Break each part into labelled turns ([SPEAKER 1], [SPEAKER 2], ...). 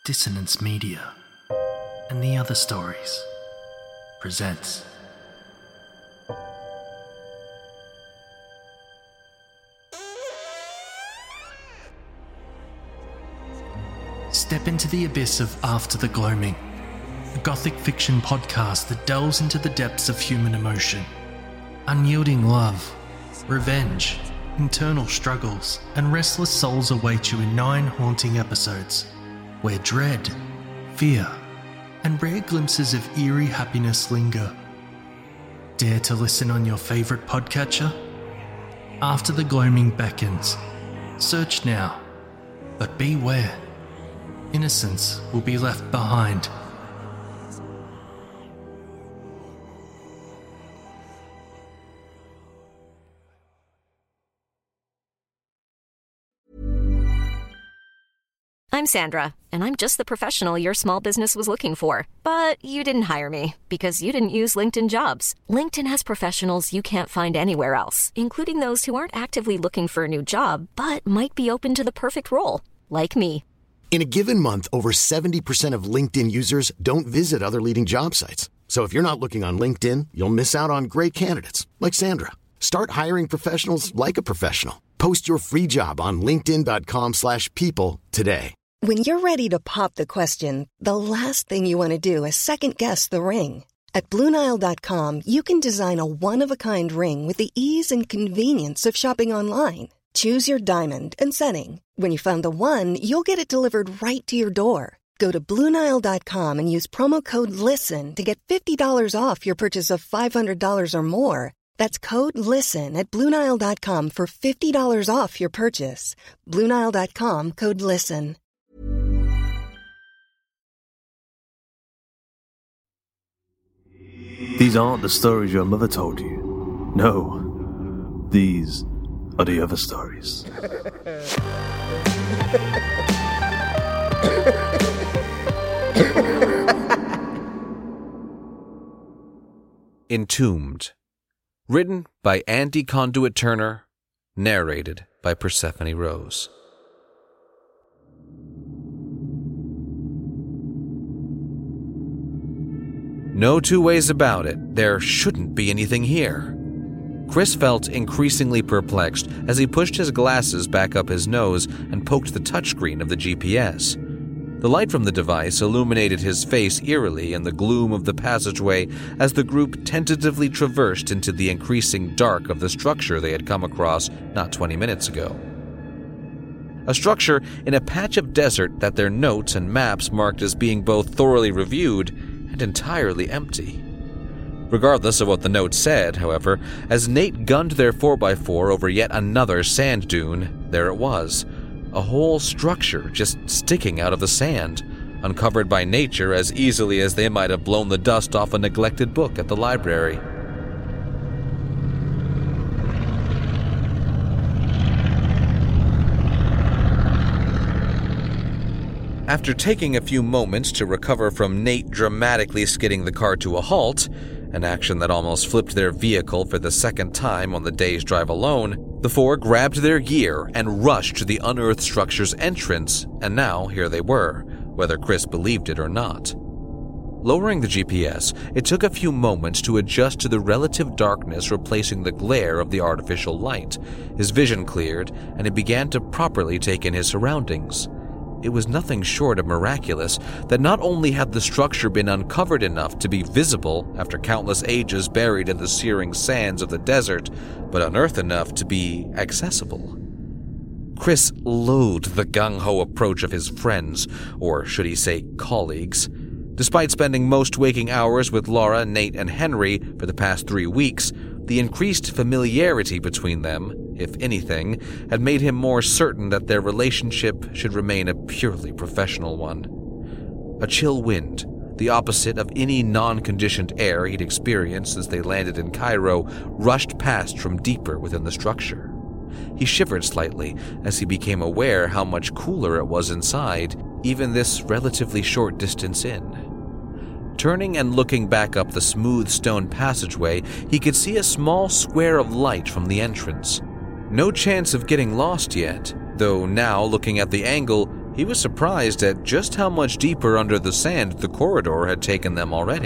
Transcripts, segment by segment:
[SPEAKER 1] Dissonance Media and the Other Stories presents Step into the abyss of After the Gloaming, a gothic fiction podcast that delves into the depths of human emotion. Unyielding love, revenge, internal struggles, and restless souls await you in 9 haunting episodes, where dread, fear, and rare glimpses of eerie happiness linger. Dare to listen on your favourite podcatcher? After the Gloaming beckons. Search now, but beware. Innocence will be left behind.
[SPEAKER 2] I'm Sandra, and I'm just the professional your small business was looking for. But you didn't hire me because you didn't use LinkedIn Jobs. LinkedIn has professionals you can't find anywhere else, including those who aren't actively looking for a new job, but might be open to the perfect role, like me.
[SPEAKER 3] In a given month, over 70% of LinkedIn users don't visit other leading job sites. So if you're not looking on LinkedIn, you'll miss out on great candidates like Sandra. Start hiring professionals like a professional. Post your free job on linkedin.com/people today.
[SPEAKER 4] When you're ready to pop the question, the last thing you want to do is second-guess the ring. At BlueNile.com, you can design a one-of-a-kind ring with the ease and convenience of shopping online. Choose your diamond and setting. When you find the one, you'll get it delivered right to your door. Go to BlueNile.com and use promo code LISTEN to get $50 off your purchase of $500 or more. That's code LISTEN at BlueNile.com for $50 off your purchase. BlueNile.com, code LISTEN.
[SPEAKER 5] These aren't the stories your mother told you. No, these are the other stories.
[SPEAKER 6] Entombed. Written by Andy Conduit Turner. Narrated by Persephone Rose. No two ways about it, there shouldn't be anything here. Chris felt increasingly perplexed as he pushed his glasses back up his nose and poked the touchscreen of the GPS. The light from the device illuminated his face eerily in the gloom of the passageway as the group tentatively traversed into the increasing dark of the structure they had come across not 20 minutes ago. A structure in a patch of desert that their notes and maps marked as being both thoroughly reviewed and entirely empty. Regardless of what the note said, however, as Nate gunned their 4x4 over yet another sand dune, there it was. A whole structure just sticking out of the sand, uncovered by nature as easily as they might have blown the dust off a neglected book at the library. After taking a few moments to recover from Nate dramatically skidding the car to a halt, an action that almost flipped their vehicle for the second time on the day's drive alone, the four grabbed their gear and rushed to the unearthed structure's entrance, and now here they were, whether Chris believed it or not. Lowering the GPS, it took a few moments to adjust to the relative darkness replacing the glare of the artificial light. His vision cleared, and he began to properly take in his surroundings. It was nothing short of miraculous that not only had the structure been uncovered enough to be visible after countless ages buried in the searing sands of the desert, but unearthed enough to be accessible. Chris loathed the gung-ho approach of his friends, or should he say colleagues. Despite spending most waking hours with Laura, Nate, and Henry for the past 3 weeks, the increased familiarity between them, if anything, had made him more certain that their relationship should remain a purely professional one. A chill wind, the opposite of any non-conditioned air he'd experienced since they landed in Cairo, rushed past from deeper within the structure. He shivered slightly as he became aware how much cooler it was inside, even this relatively short distance in. Turning and looking back up the smooth stone passageway, he could see a small square of light from the entrance. No chance of getting lost yet, though now, looking at the angle, He was surprised at just how much deeper under the sand the corridor had taken them already.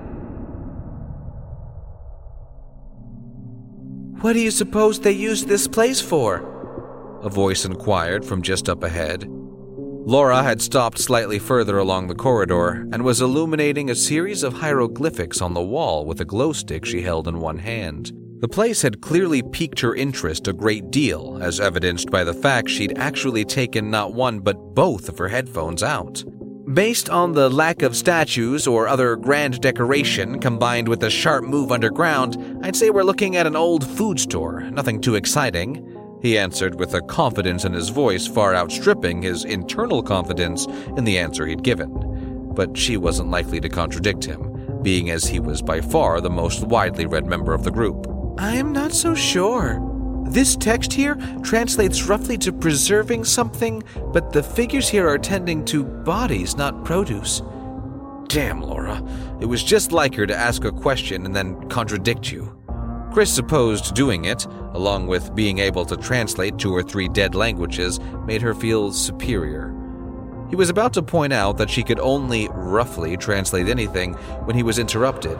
[SPEAKER 7] "What do you suppose they used this place for?" a voice inquired from just up ahead.
[SPEAKER 6] Laura had stopped slightly further along the corridor and was illuminating a series of hieroglyphics on the wall with a glow stick she held in one hand. The place had clearly piqued her interest a great deal, as evidenced by the fact she'd actually taken not one but both of her headphones out. Based on the lack of statues or other grand decoration combined with a sharp move underground, I'd say we're looking at an old food store, nothing too exciting, he answered with a confidence in his voice far outstripping his internal confidence in the answer he'd given. But she wasn't likely to contradict him, being as he was by far the most widely read member of the group.
[SPEAKER 7] "I'm not so sure. This text here translates roughly to preserving something, but the figures here are tending to bodies, not produce."
[SPEAKER 6] Damn, Laura. It was just like her to ask a question and then contradict you. Chris supposed doing it, along with being able to translate 2 or 3 dead languages, made her feel superior. He was about to point out that she could only roughly translate anything when he was interrupted.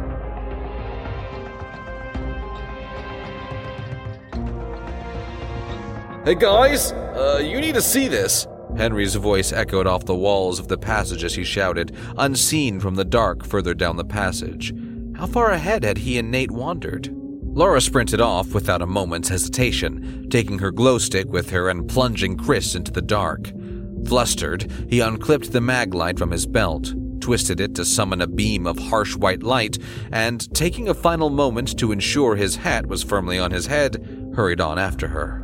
[SPEAKER 6] "Hey guys, you need to see this." Henry's voice echoed off the walls of the passage as he shouted, unseen from the dark further down the passage. How far ahead had he and Nate wandered? Laura sprinted off without a moment's hesitation, taking her glow stick with her and plunging Chris into the dark. Flustered, he unclipped the mag light from his belt, twisted it to summon a beam of harsh white light, and, taking a final moment to ensure his hat was firmly on his head, hurried on after her.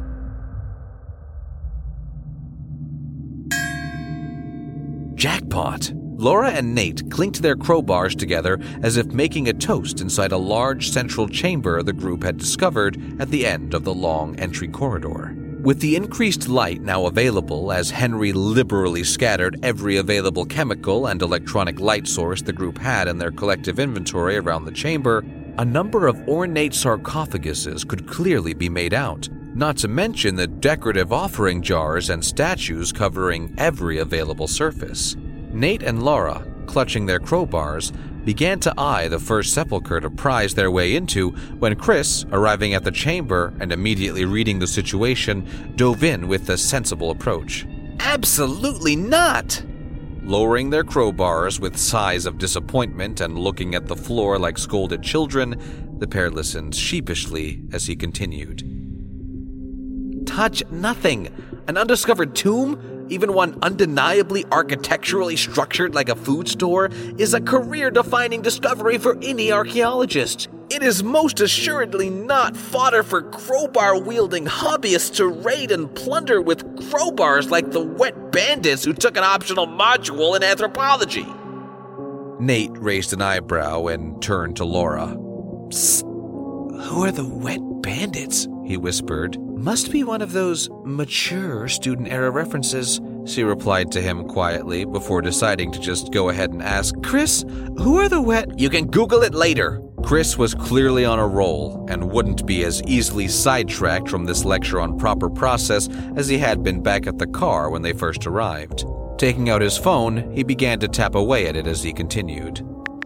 [SPEAKER 6] Jackpot! Laura and Nate clinked their crowbars together as if making a toast inside a large central chamber the group had discovered at the end of the long entry corridor. With the increased light now available, as Henry liberally scattered every available chemical and electronic light source the group had in their collective inventory around the chamber, a number of ornate sarcophaguses could clearly be made out, not to mention the decorative offering jars and statues covering every available surface. Nate and Laura, clutching their crowbars, began to eye the first sepulcher to prise their way into when Chris, arriving at the chamber and immediately reading the situation, dove in with a sensible approach. "Absolutely not!" Lowering their crowbars with sighs of disappointment and looking at the floor like scolded children, the pair listened sheepishly as he continued. "Touch nothing! An undiscovered tomb, even one undeniably architecturally structured like a food store, is a career-defining discovery for any archaeologist. It is most assuredly not fodder for crowbar-wielding hobbyists to raid and plunder with crowbars like the wet bandits who took an optional module in anthropology." Nate raised an eyebrow and turned to Laura.
[SPEAKER 7] "Psst. Who are the wet bandits?" he whispered. "Must be one of those mature student-era references," she replied to him quietly before deciding to just go ahead and ask, "Chris, who are the wet—"
[SPEAKER 6] "You can Google it later." Chris was clearly on a roll and wouldn't be as easily sidetracked from this lecture on proper process as he had been back at the car when they first arrived. Taking out his phone, he began to tap away at it as he continued.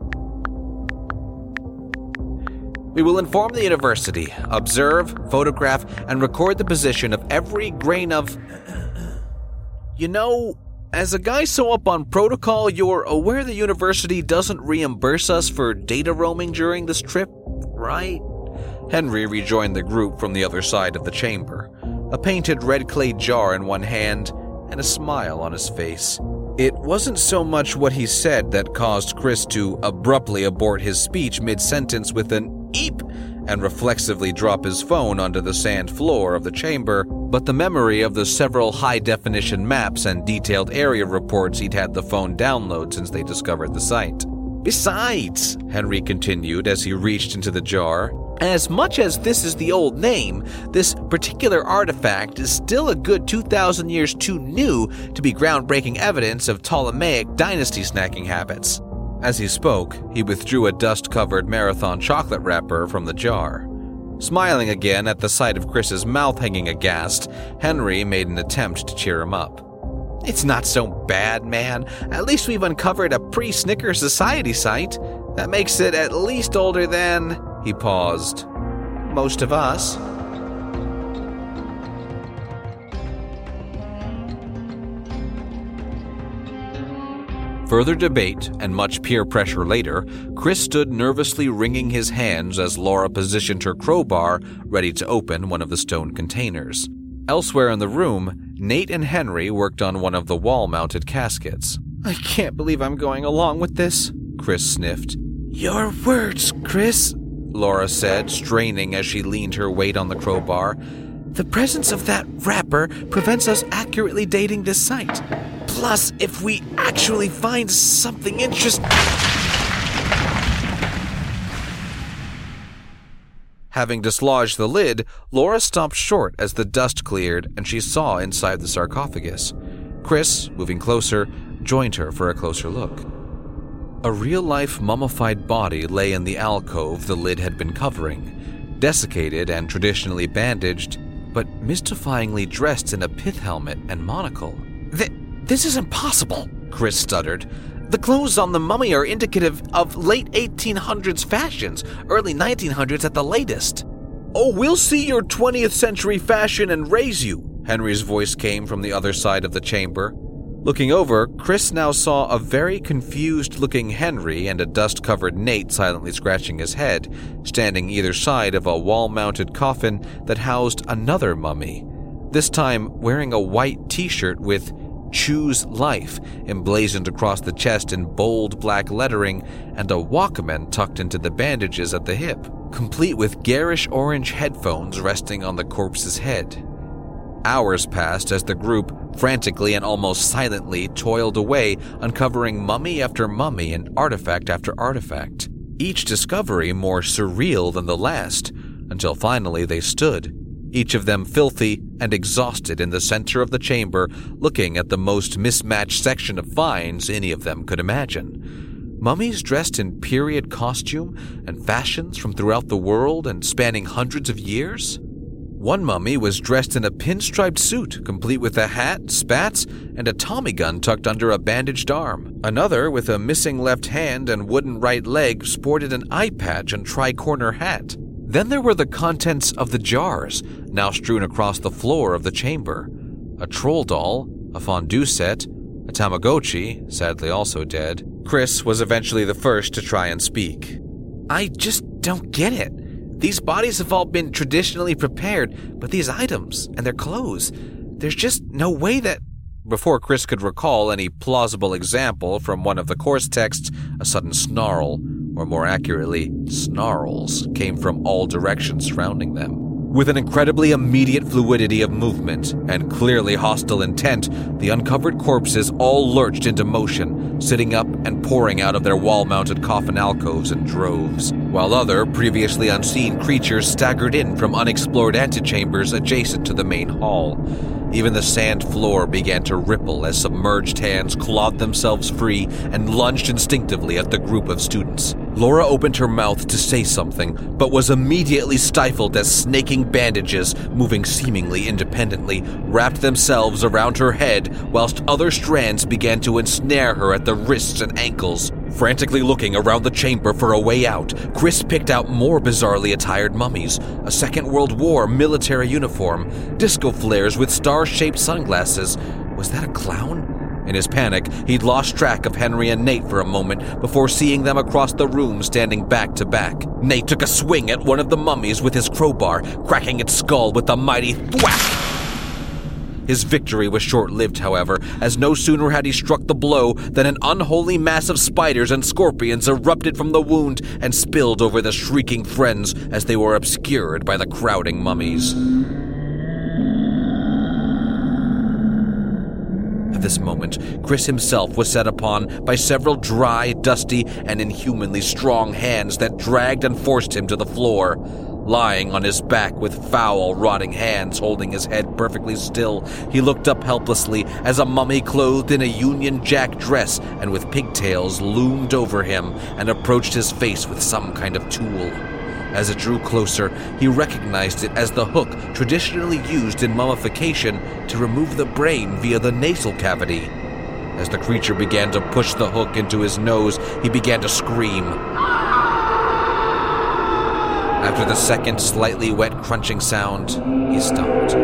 [SPEAKER 6] "We will inform the university, observe, photograph, and record the position of every grain of... You know, as a guy so up on protocol, you're aware the university doesn't reimburse us for data roaming during this trip, right?" Henry rejoined the group from the other side of the chamber, a painted red clay jar in one hand and a smile on his face. It wasn't so much what he said that caused Chris to abruptly abort his speech mid-sentence with an "eep" and reflexively drop his phone onto the sand floor of the chamber, but the memory of the several high-definition maps and detailed area reports he'd had the phone download since they discovered the site. "Besides," Henry continued as he reached into the jar, "as much as this is the old name, this particular artifact is still a good 2,000 years too new to be groundbreaking evidence of Ptolemaic dynasty snacking habits." As he spoke, he withdrew a dust-covered marathon chocolate wrapper from the jar. Smiling again at the sight of Chris's mouth hanging aghast, Henry made an attempt to cheer him up.
[SPEAKER 7] It's not so bad, man. At least we've uncovered a pre-Snicker society site. That makes it at least older than," he paused, "most of us." Further debate and much peer pressure later, Chris stood nervously wringing his hands as Laura positioned her crowbar ready to open one of the stone containers. Elsewhere in the room, Nate and Henry worked on one of the wall-mounted caskets. "I can't believe I'm going along with this," Chris sniffed. "Your words, Chris," Laura said, straining as she leaned her weight on the crowbar. "The presence of that wrapper prevents us accurately dating this site. Plus, if we actually find something interesting..." Having dislodged the lid, Laura stopped short as the dust cleared and she saw inside the sarcophagus. Chris, moving closer, joined her for a closer look. A real-life mummified body lay in the alcove the lid had been covering, desiccated and traditionally bandaged, but mystifyingly dressed in a pith helmet and monocle. This is impossible," Chris stuttered. "The clothes on the mummy are indicative of late 1800s fashions, early 1900s at the latest." "Oh, we'll see your 20th century fashion and raise you," Henry's voice came from the other side of the chamber. Looking over, Chris now saw a very confused-looking Henry and a dust-covered Nate silently scratching his head, standing either side of a wall-mounted coffin that housed another mummy, this time wearing a white t-shirt with "Choose Life" emblazoned across the chest in bold black lettering and a Walkman tucked into the bandages at the hip, complete with garish orange headphones resting on the corpse's head. Hours passed as the group, frantically and almost silently, toiled away, uncovering mummy after mummy and artifact after artifact, each discovery more surreal than the last, until finally they stood, each of them filthy and exhausted in the center of the chamber, looking at the most mismatched section of finds any of them could imagine. Mummies dressed in period costume and fashions from throughout the world and spanning hundreds of years? One mummy was dressed in a pinstriped suit, complete with a hat, spats, and a Tommy gun tucked under a bandaged arm. Another, with a missing left hand and wooden right leg, sported an eye patch and tri-corner hat. Then there were the contents of the jars, now strewn across the floor of the chamber. A troll doll, a fondue set, a Tamagotchi, sadly also dead. Chris was eventually the first to try and speak. "I just don't get it. These bodies have all been traditionally prepared, but these items and their clothes, there's just no way that..." Before Chris could recall any plausible example from one of the course texts, a sudden snarl, or more accurately, snarls, came from all directions surrounding them. With an incredibly immediate fluidity of movement and clearly hostile intent, the uncovered corpses all lurched into motion, sitting up and pouring out of their wall-mounted coffin alcoves in droves, while other, previously unseen creatures staggered in from unexplored antechambers adjacent to the main hall. Even the sand floor began to ripple as submerged hands clawed themselves free and lunged instinctively at the group of students. Laura opened her mouth to say something, but was immediately stifled as snaking bandages, moving seemingly independently, wrapped themselves around her head, whilst other strands began to ensnare her at the wrists and ankles. Frantically looking around the chamber for a way out, Chris picked out more bizarrely attired mummies, a Second World War military uniform, disco flares with star-shaped sunglasses. Was that a clown? In his panic, he'd lost track of Henry and Nate for a moment before seeing them across the room standing back to back. Nate took a swing at one of the mummies with his crowbar, cracking its skull with a mighty thwack. His victory was short-lived, however, as no sooner had he struck the blow than an unholy mass of spiders and scorpions erupted from the wound and spilled over the shrieking friends as they were obscured by the crowding mummies. At this moment, Chris himself was set upon by several dry, dusty, and inhumanly strong hands that dragged and forced him to the floor. Lying on his back with foul, rotting hands holding his head perfectly still, he looked up helplessly as a mummy clothed in a Union Jack dress and with pigtails loomed over him and approached his face with some kind of tool.
[SPEAKER 6] As it drew closer, he recognized it as the hook traditionally used in mummification to remove the brain via the nasal cavity. As the creature began to push the hook into his nose, he began to scream. After the second slightly wet crunching sound, he stopped.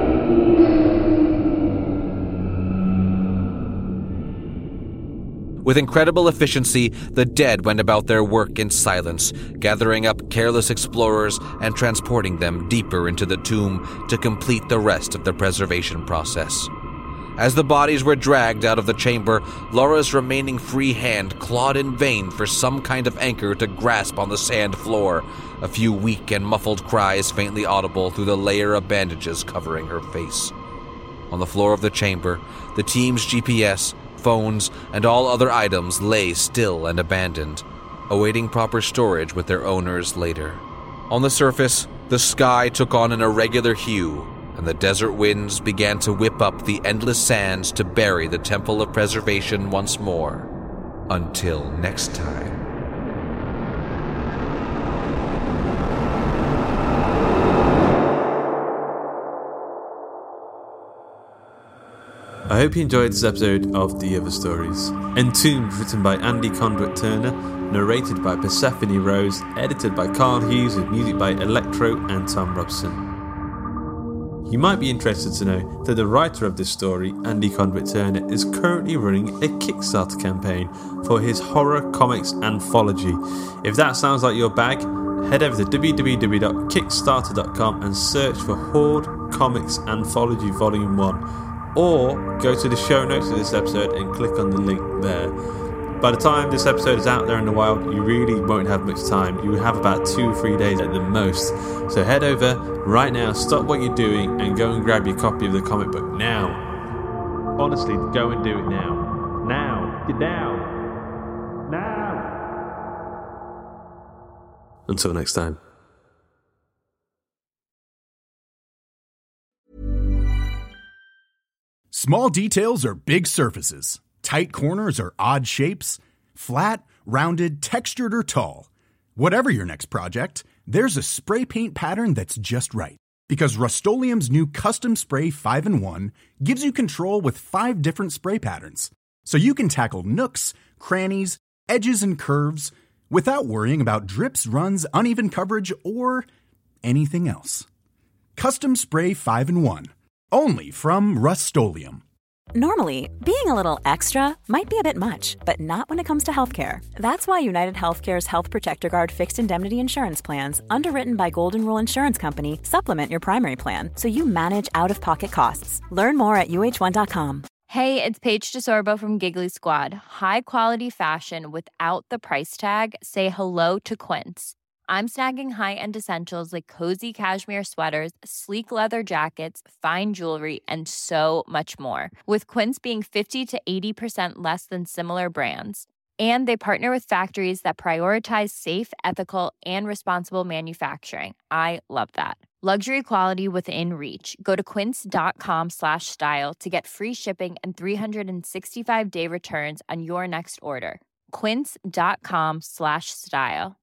[SPEAKER 6] With incredible efficiency, the dead went about their work in silence, gathering up careless explorers and transporting them deeper into the tomb to complete the rest of the preservation process. As the bodies were dragged out of the chamber, Laura's remaining free hand clawed in vain for some kind of anchor to grasp on the sand floor, a few weak and muffled cries faintly audible through the layer of bandages covering her face. On the floor of the chamber, the team's GPS, phones, and all other items lay still and abandoned, awaiting proper storage with their owners later. On the surface, the sky took on an irregular hue, and the desert winds began to whip up the endless sands to bury the Temple of Preservation once more. Until next time.
[SPEAKER 5] I hope you enjoyed this episode of The Other Stories. Entombed, written by Andy Conduit Turner, narrated by Persephone Rose, edited by Carl Hughes, with music by Electro and Tom Robson. You might be interested to know that the writer of this story, Andy Conduit Turner, is currently running a Kickstarter campaign for his horror comics anthology. If that sounds like your bag, head over to www.kickstarter.com and search for Horde Comics Anthology Volume 1, or go to the show notes of this episode and click on the link there. By the time this episode is out there in the wild, you really won't have much time. You will have about 2 or 3 days at the most. So head over right now, stop what you're doing, and go and grab your copy of the comic book now. Honestly, go and do it now. Now. Get down. Now. Until next time.
[SPEAKER 8] Small details are big surfaces. Tight corners are odd shapes. Flat, rounded, textured, or tall. Whatever your next project, there's a spray paint pattern that's just right. Because Rust-Oleum's new Custom Spray 5-in-1 gives you control with 5 different spray patterns. So you can tackle nooks, crannies, edges, and curves without worrying about drips, runs, uneven coverage, or anything else. Custom Spray 5-in-1. Only from Rust-Oleum.
[SPEAKER 9] Normally, being a little extra might be a bit much, but not when it comes to healthcare. That's why United Healthcare's Health Protector Guard fixed indemnity insurance plans, underwritten by Golden Rule Insurance Company, supplement your primary plan so you manage out-of-pocket costs. Learn more at uh1.com.
[SPEAKER 10] Hey, it's Paige DeSorbo from Giggly Squad. High quality fashion without the price tag. Say hello to Quince. I'm snagging high-end essentials like cozy cashmere sweaters, sleek leather jackets, fine jewelry, and so much more. With Quince being 50 to 80% less than similar brands. And they partner with factories that prioritize safe, ethical, and responsible manufacturing. I love that. Luxury quality within reach. Go to quince.com/style to get free shipping and 365-day returns on your next order. Quince.com/style.